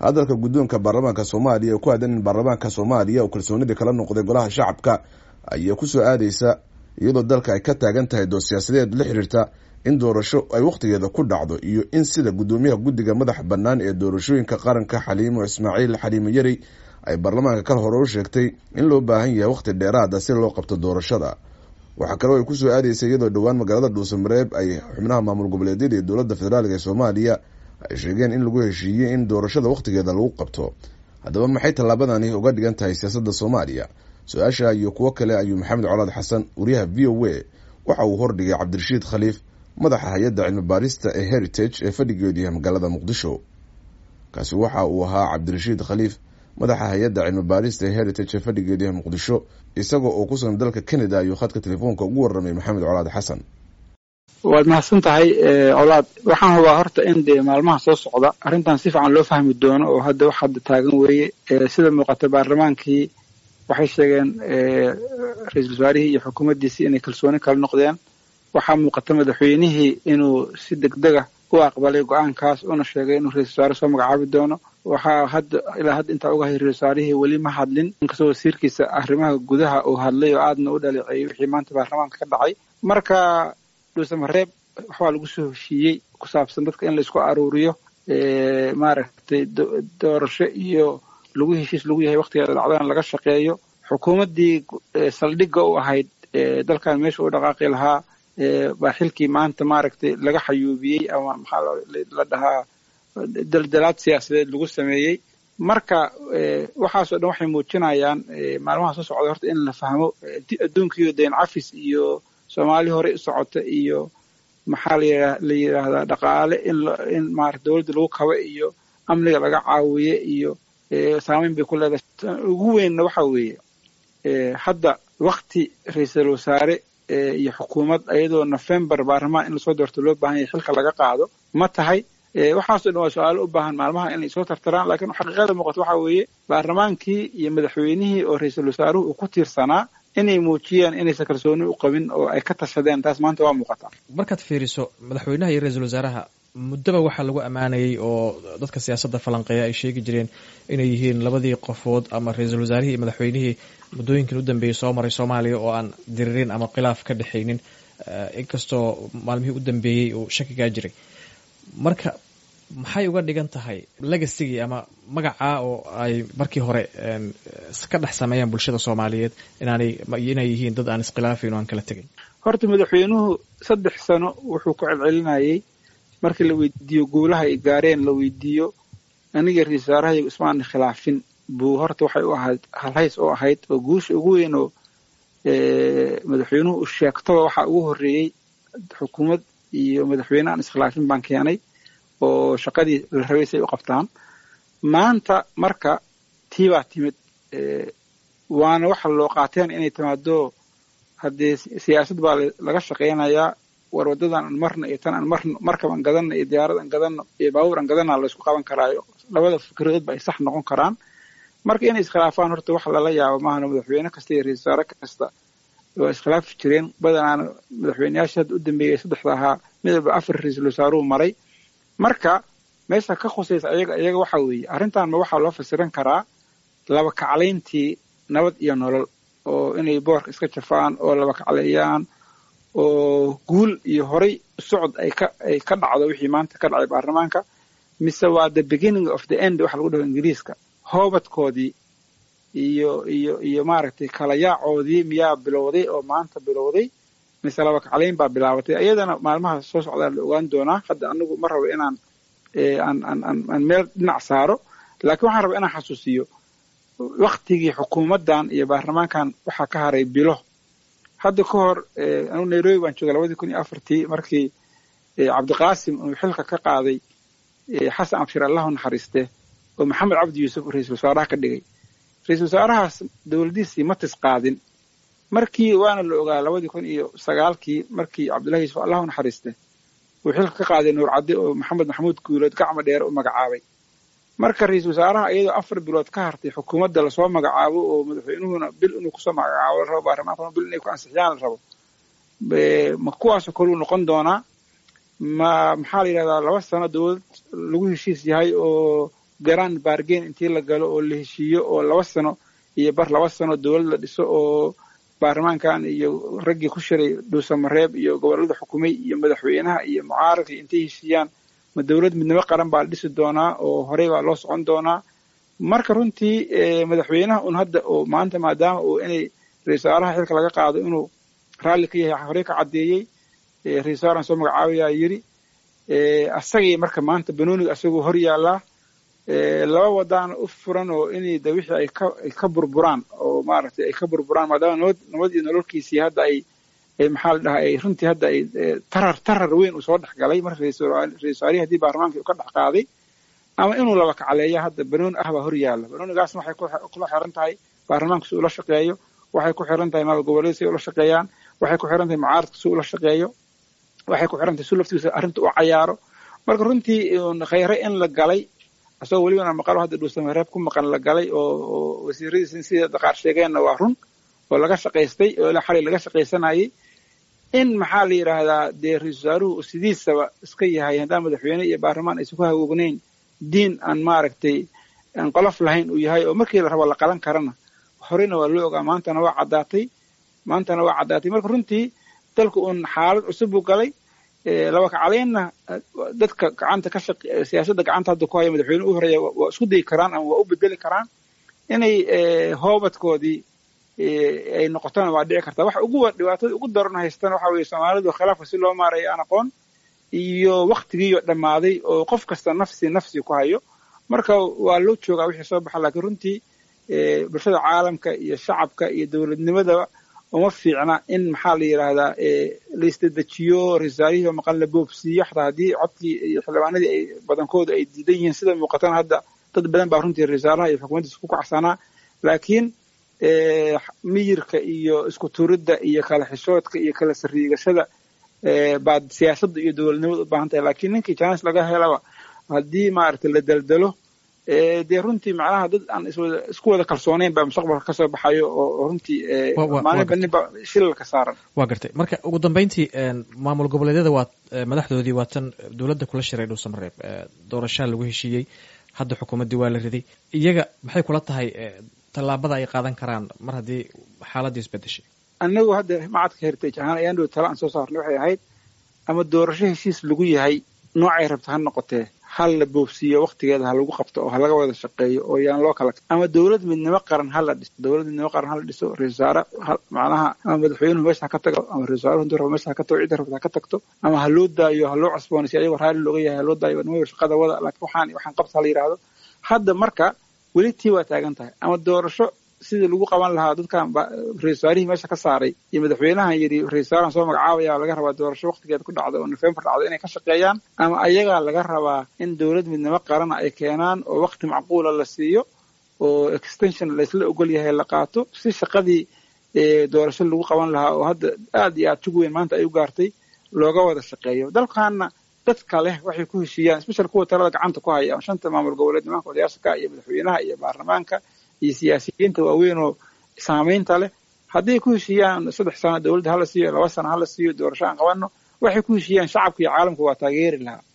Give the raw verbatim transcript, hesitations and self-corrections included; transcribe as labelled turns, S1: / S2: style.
S1: hadalka guddoonka baarlamaanka Soomaaliya ku aadan in baarlamaanka Soomaaliya oo kalsoonida kala noqday golaha shacabka ayaa ku soo aadaysa iyadoo dalka ay ka taagan tahay dood siyaasadeed la xiriirta in doorasho ay waqtigeeda ku dhacdo iyo in sida gudoomiyaha guddiga madax bannaan ee doorashooyinka qaranka Xaliimo Ismaaciil Xaliimo Yari ay baarlamaanka kala hore u sheegtay in loo baahan yahay waqti dheeraad ah si loo qabto doorashada. waxa kale oo ay ku soo aadaysay iyadoo dhawaan magaalada Dhuusamareeb ay xubnaha maamul goboleedyada ee dowladda federaalka ee Soomaaliya ay sheegeen in lagu heshiiyay in doorashada waqtigeeda lagu qabto. haddaba maxay tallaabadani uga dhigan tahay siyaasadda Soomaaliya? su-aasha iyo kuwo kale ayuu Maxamed Colaad Xasan wariyaha V O A waxa uu hordhigay Cabdirashiid Khaliif madaxa hay'adda cilmi baarista ee Heritage ee fadhigeedu yahay magaalada Muqdisho. kaasi waxa uu ahaa Cabdirashiid Khaliif madaxa hay'adda cilmi baarista ee Heritage ee fadhigeedu yahay Muqdisho isagoo oo ku sugan dalka Canada ayuu khadka telefoonka ugu warramay Maxamed Colaad Xasan.
S2: waad mahadsan tahay Colaad. waxaan hubaa horta in dee maalmaha soo socda arrintan si fiican loo fahmi doono oo hadda wax hadda taagan weeye. sida muuqata baarlamaankii waxay sheegeen ra-iisul wasaarihii iyo xukuumaddiisii inay kalsooni kala noqdeen. waxaa muuqata madaxweynihii inuu si degdega u aqbalay go-aankaas una sheegay inuu ra-iisul wasaare soo magacaabi doono. waxaa hadda ilaa hadda intaa uga hay ra-iisul wasaarihii weli ma hadlin, inkastoo wasiirkiisa arrimaha gudaha uu hadlay oo aadna u dhaleeceeyey wixii maanta baarlamaanka ka dhacay. marka Dhuusamareeb waxaa lagu soo heshiiyey ku saabsan dadka in la isku aruuriyo maaragtay doorasho iyo lagu heshiis lagu yahay waqtigeeda dhacdana laga shaqeeyo. xukuumaddii saldhigga u ahayd dalkan meesha u dhaqaaqi lahaa baa xilkii maanta maaragtay laga xayuubiyey ama maxaa la dhahaa daldalaad siyaasadeed lagu sameeyey. marka waxaasoo dhan waxay muujinayaan maalmaha soo socda horta in la fahmo adduunkiiyo dayn cafis iyo Soomaali hore u socota iyo maxaa la yiraahdaa dhaqaale in in maaragtay dawladda lagu kabo iyo amniga laga caawiye iyo saameyn bay ku leedahay. ugu weynna waxa weeye hadda waqti ra-iisul wasaare iyo xukuumad ayadoo November baarlamaan in lasoo doorto loo baahan yahay xilka laga qaado ma tahay. waxaasoo dhan waa su-aalo u baahan maalmaha inay soo tartaraan, laakiin xaqiiqada muuqata waxa weeye baarlamaankii iyo madaxweynihii oo ra-iisul wasaaruhu uu ku tiirsanaa inay muujiyaan inaysan kalsooni u qabin oo ay ka tashadeen. taas maanta waa muuqataa.
S3: markaad fiiriso madaxweynaha iyo ra-iisul wasaaraha muddaba waxaa lagu ammaanayay oo dadka siyaasadda falanqeeya ay sheegi jireen inay yihiin labadii qofood ama ra-iisul wasaarihii iyo madaxweynihii muddooyinkan u dambeeyey soo maray Soomaaliya oo aan diririn ama khilaaf ka dhexaynin, inkastoo maalmihii u dambeeyey uu shakigaa jiray. marka maxay uga dhigan tahay legacy ama magaca oo ay markii hore ka dhex sameeyaan bulshada Soomaaliyeed inaanay inay yihiin dad aan iskhilaafin oo aan kala tegin?
S2: horta madaxweynuhu saddex sano wuxuu ku celcelinayay markii la weydiiyo guulaha ay gaareen la weydiiyo aniga ra-iisul wasaaraha ismaan khilaafin buu horta waxay u ahayd halhays oo ahayd oo guusha ugu weyn oo madaxweynuhu u sheegtaba waxaa ugu horreeyey xukuumad iyo madaxweyne aan iskhilaafin baan keenay oo shaqadii la rabay say u qabtaan. maanta marka tii baa timid waana waxa loo qaateen inay timaado haddii siyaasad baa laga shaqaynayaa war wadadan aan marna iyo tan aan marna markaban gadanna iyo diyaarad aan gadanno iyo baabuur aan gadanna la isku qaban karaayo. labada fikradood ba ay sax noqon karaan. marka inay iskhilaafaan horta wax lala yaabo maahan. madaxweyne kasta iyo ra-iisul wasaare kasta waa iskhilaafi jireen. badanaana madaxweyneyaasha hadda u dambeeyey saddexda ahaa mid walba afar ra-iisul wasaaruhu maray. marka meesha ka khusaysa ayaga iyaga waxa weeye arrintan ma waxaa loo fasiran karaa laba kaclayntii nabad iyo nolol oo inay boorka iska jafaan oo laba kacleeyaan oo guul iyo horay socod ay ka ay ka dhacdo wixii maanta ka dhacay baarlamaanka, mise waa the beginning of the end waxa lagu dhaho Ingiriiska. hoobadkoodii iyo iyo iyo maaragtay kala yaacoodii miyaa bilowday oo maanta bilowday mise laba kaclayn baa bilaabatay? iyadana maalmaha soo socdaa la ogaan doonaa. hadda anigu ma rabo inaan aan aan aan meel dhinac saaro, laakiin waxaan rabaa inaan xasuusiyo waqtigii xukuumaddan iyo baarlamaankan waxaa ka haray bilo. hadda ka hor anigu Nairobi baan joogay labadii kun iyo afartii markii Cabdiqaasim uu xilka ka qaaday Xasan Abshir Allahu naxariiste oo Maxamed Cabdi Yuusuf ra-iisul wasaaraha ka dhigay. ra-iisul wasaarahaas dawladdiisii ma tis qaadin. markii waana la ogaa labadii kun iyo sagaalkii markii Cabdullaahi Yuusuf Allahu naxariiste uu xilka ka qaaday Nuur Cadde oo Maxamed Maxamuud Guulood gacmo dheer u magacaabay. marka ra-iisul wasaaraha iyadoo afar bilood ka hartay xukuumadda lasoo magacaabo oo madaxweynuhuna bil inuu kusoo magacaabo la rabo baarlamaanka bil inay ku ansixiyaan la rabo ma kuwaasoo kale uu noqon doonaa ma maxaa la yidhahdaa laba sano dawlad lagu heshiis yahay oo garaan baargeen intii la galo oo la heshiiyo oo laba sano iyo bar laba sano dowlad la dhiso oo baarlamaankan iyo raggii ku shiray dhuusamareeb iyo gobollada xukumay iyo madaxweynaha iyo mucaaradka intay heshiiyaan ma dowlad midnimo qaran baa la dhisi doonaa oo horey baa loo socon doonaa marka runtii madaxweynaha un hadda oo maanta maadaama uu inay ra-iisul wasaaraha xilka laga qaado inuu raalli ka yahay horey ka caddeeyey ra-isul wasaarahan soo magacaabayaa yidhi asagii marka maanta banooniga asagoo hor yaallaa laba wadaana u furan oo inay de wixii ay ka ay ka burburaan oo maaragtay ay ka burburaan maadaama nabad nabad iyo nololkiisii hadda ay maxaa la dhahaa ay runtii hadda ay tarar tarar weyn uu soo dhex galay marka ra-iisul wasaarihii haddii baarlamaanka uu ka dhex qaaday ama inuu laba kacaleeya hadda banooni ah baa hor yaalla banoonigaasna waxay kula xiran tahay baarlamaanku si ula shaqeeyo waxay ku xiran tahay maamul goboleed si ula shaqeeyaan waxay ku xiran tahay mucaaradka si ula shaqeeyo waxay ku xiran tahay si laftiisa arrinta u cayaaro marka runtii khayre in la galay asagoo welibana maqalo hadda dhuusamareeb ku maqan la galay oo wasiiradiisa sida qaar sheegeenna waa run oo laga shaqaystay oo ilaa xalay laga shaqaysanayay in maxaa la yidhaahdaa dee ra-iisul wasaaruhu sidiisaba iska yahay haddaan madaxweyne iyo baarlamaan aysan ku hagoognayn diin aan maaragtay aan qolof lahayn uu yahay oo markii la rabo la qalan karana horeyna waa loo ogaa maantana waa caddaatay maantana waa caddaatay marka runtii dalku uun xaalad cusub buu galay laba kacaleynna dadka gacanta ka shaq siyaasadda gacanta hadda ku haya madaxweyne u horeeya waa isku dayi karaan ama waa u bedeli karaan inay hoobadkoodii ay noqotona waa dhici kartaa waxa ugu dhibaatada ugu daran haystana waxa weeye soomaalidu khilaafka si loo maarayo aan aqoon iyo waktigiiyo dhammaaday oo qof kasta nafsi nafsi ku hayo marka waa loo joogaa wixii soo baxa laakiin runtii bulshada caalamka iyo shacabka iyo dowladnimadaba uma fiicna in maxaa la yidhaahdaa la isdadejiyo ra-iisul maqan la boobsiiyo xataa haddii codkii iyo xildhibaanadii ay badankooda ay diidan yihiin sida muuqatana hadda dad badan baa runtii ra-isul wasaaraha iyo xukuumaddiisa ku kacsanaa laakiin miyirka iyo isku turidda iyo kala xishoodka iyo kala sariigashada baad siyaasadda iyo dowladnimada u baahan tahay laakiin ninkii jaanis laga helaba haddii maaragtay la daldalo dee runtii macnaha dad aan isku wada kalsoonayn baa mustaqbalka kasoo baxayo oo runtii maalinba ninba shilalka saaran
S3: waa gartay marka ugu dambeyntii maamul goboleedyada waa madaxdoodii waa tan dowladda kula shiray dhuusamareeb doorashaa lagu heshiiyey hadda xukuumaddii waa la riday iyaga maxay kula tahay tallaabada ay qaadan karaan mar haddii xaaladii isbedeshay
S2: annagu hadda macadka heritage ahaan ayaan dhow tala aan soo saarnay waxay ahayd ama doorasho heshiis lagu yahay noocay rabta ha noqotee hal la boobsiiyo waktigeeda ha lagu qabto oo ha laga wada shaqeeyo oo yaan loo kala ama dowlad midnimo qaran ha la dhiso dowlad midnimo qaran ha la dhiso ra-iisul wasaare macnaha ama madaxweynuhu meesha ha ka tago ama ra-isul wasaaruhu intuu rabo meesha ha ka tago cidda rabta ha ka tagto ama ha loo daayo ha loo cusboonaysiyo ayagoo raalli looga yahay ha loo daayo nimayo shaqada wada laakiin waxaan waxaan qabta ha la yidhaahdo hadda marka weli tii waa taagan tahay ama doorasho sidii lagu qaban lahaa dadkan ra-iisul wasaarihii meesha ka saaray iyo madaxweynahan yidhi ra-isul wasaarahan soo magacaabaya laga rabaa doorasho waktigeeda ku dhacdo oo nofembar dhacdo inay ka shaqeeyaan ama ayagaa laga rabaa in dowlad midnimo qarana ay keenaan oo wakti macquula la siiyo oo extension laysla ogol yahay la qaato si shaqadii doorasho lagu qaban lahaa oo hadda aad iyo aad tug weyn maanta ay u gaartay looga wada shaqeeyo dalkaana dadka leh waxay ku heshiiyaan special kuwa talada gacanta ku haya shanta maamul goboleed nimanka odayaasha iyo madaxweynaha iyo baarlamaanka iyo siyaasiyiinta waaweyn oo saamaynta leh hadday ku heshiiyaan saddex sano dowladda hala siiyo laba sano hala siiyo doorasho aan qabanno waxay ku heshiiyaan shacabka iyo caalamka waa taageeri lahaa